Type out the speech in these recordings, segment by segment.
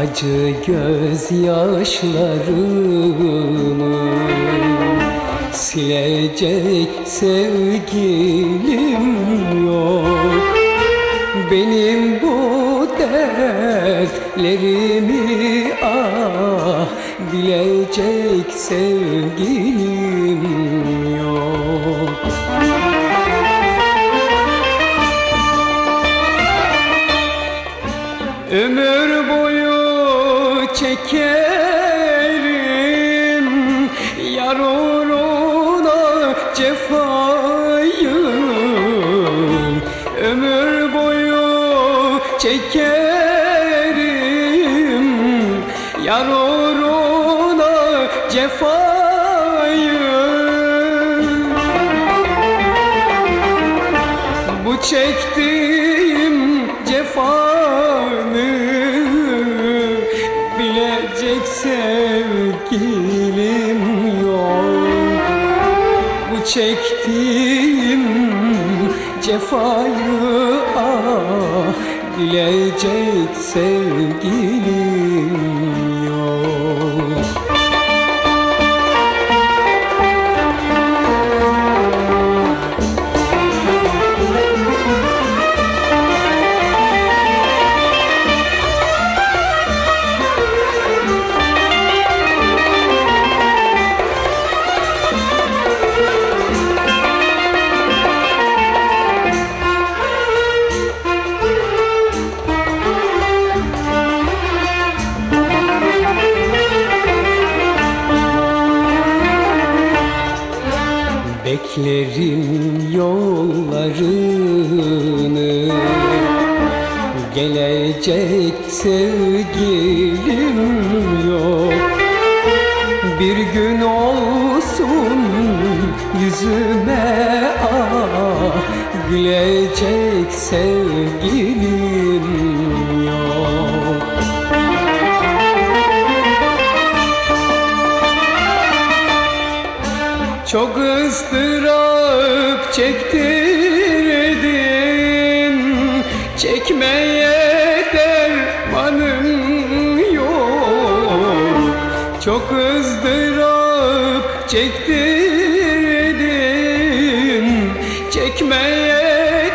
acı gözyaşlarımı silecek sevgilim yok. Benim bu dertlerimi bilecek sevgilim yok. Ömür boyu çekerim yar uğruna cefayı. Ömür boyu çekerim yar uğruna cefayı. Bu çektiğim cefanı bilecek sevgilim yok. Bu çektiğim cefayı bilecek sevgilim yok. Beklerim yollarını, gelecek sevgilim yok. Bir gün olsun yüzüme gülecek sevgilim yok. Çok ıstırap çektirdin, çekmeye dermanım yok. Çok ızdırap çektirdin, çekmeye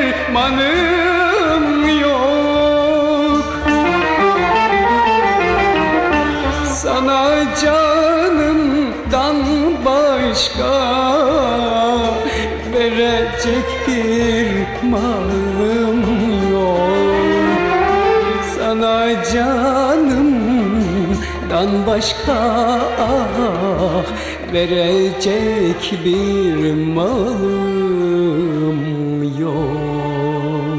dermanım yok. Sana canımdan başka verecek bir malım yok. Sana canımdan başka verecek bir malım yok.